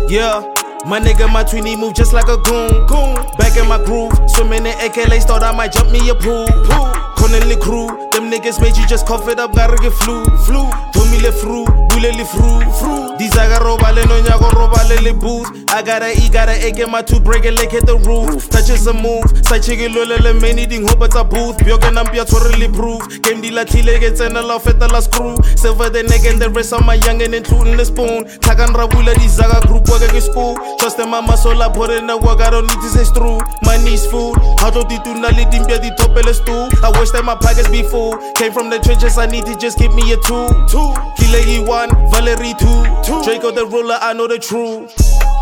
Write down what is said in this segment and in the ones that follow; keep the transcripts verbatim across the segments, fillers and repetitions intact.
Yeah, my nigga, my tweenie move just like a goon. goon. Back in my groove, swimming in A K L, thought I might jump me a pool. pool. Connelly crew, them niggas made you just cough it up, gotta get flu. flu. Tommy le fru, bule le fru. fru. These I got robale, no nyago robale le booth. I gotta eat, gotta egg, get my two break it like hit the roof. Touches a move, side chicken lole le many ding hope it's a booth. Bioken am pia totally proof. Game di la tile gets in a love at the last screw. Silver the neck and the rest of my young and including the spoon. Tagan rabula, these Zaga group work at school. Trust in my muscle, I put in the work, I don't need to say it's true. My knees food, how do you do nali dimbia di top el stool? I wish that my pockets be full. Came from the trenches, I need to just give me a two. Two, Kilegi one, Valerie two. two. Draco the ruler, I know the truth.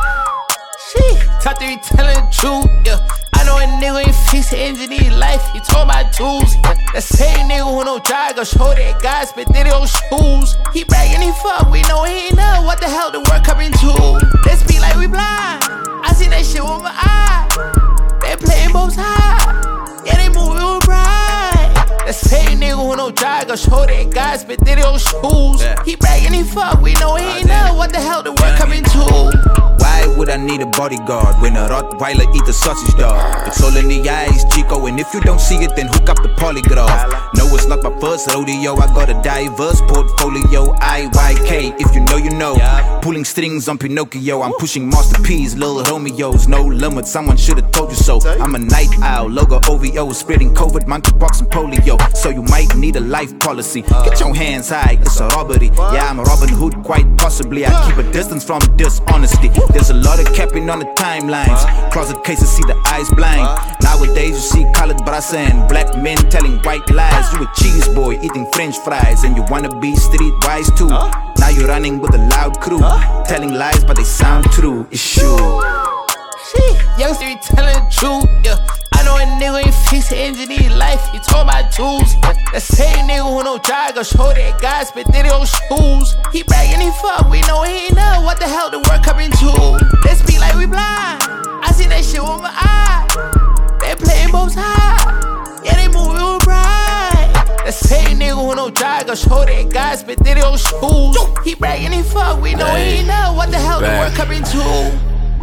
Shit, talk to me telling the truth, yeah. I know a nigga ain't fix the engine in his life, he tore my tools, yeah. That same nigga who no drive, gon' show that guy spit did it on shoes. He bragging, he fuck, we know he ain't know what the hell the work coming to. They speak like we blind, I see that shit with my eye. They playing both sides, yeah, they moving with pride. That same nigga who no drive, gon' show that guy spit did it on shoes. Yeah. He bragging, he fuck, we know he ain't know what the hell the work coming to. Why would I need a bodyguard when a Rottweiler eat a sausage dog? It's all in the eyes, Chico, and if you don't see it, then hook up the polygraph. No, it's not my first rodeo, I got a diverse portfolio, I Y K, if you know, you know. Pulling strings on Pinocchio, I'm pushing Master P's, Lil Romeo's, no limit, someone should've told you so. I'm a night owl, logo O V O, spreading COVID, monkeypox, and polio. So you might need a life policy. Get your hands high, it's a robbery. Yeah, I'm a Robin Hood, quite possibly. I keep a distance from dishonesty. There's a lot of capping on the timelines. Closet cases see the eyes blind. Nowadays you see colored brasa and black men telling white lies. You a cheese boy eating french fries and you wanna be street wise too. Now you're running with a loud crew, telling lies but they sound true. It's true. Shit, youngster be telling the truth, yeah. I know a nigga ain't fix the engine in his life, he tore my tools, yeah. That same nigga who no drive, gon' show that guy spit did it on shoes. He bragging, he fuck, we know he ain't know what the hell the work coming to. They speak like we blind, I see that shit with my eye. They playing both sides, yeah, they moving with pride. That same nigga who no drive, gon' show that guy spit did it on shoes. He bragging, he fuck, we know he ain't know what the hell the work coming to.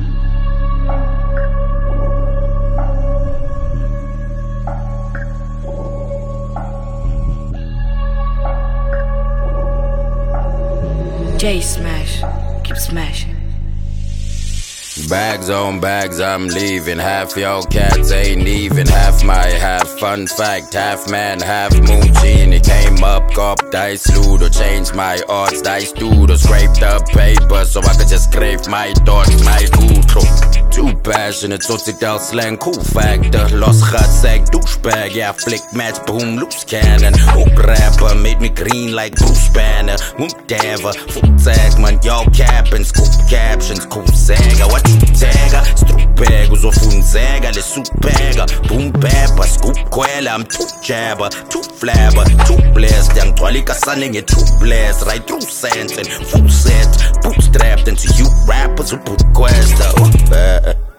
J Smash, keep smashing. Bags on bags, I'm leaving. Half your cats ain't even half my half. Fun fact, half man, half moon genie. Came up, cop, dice, ludo. Changed my odds, dice, dudo. Scraped up paper so I could just scrape my thoughts, my outro. Too passionate, so sit down slang, cool factor. Lost gat, sack, douchebag. Yeah, flick, match, boom, loose cannon. Hook rapper, made me green like Bruce Banner. Moon Dava, full tag, man, y'all capping. Scoop captions, cool saga. What you tagger? Strupeg, uzofunzega, le supega. Boom bapper, scoop kwela, I'm too jabber, too flabber, too blessed. Young Twalika sunning it, too blessed. Right through sentence, full set, bootstrapped into you rappers who put quest.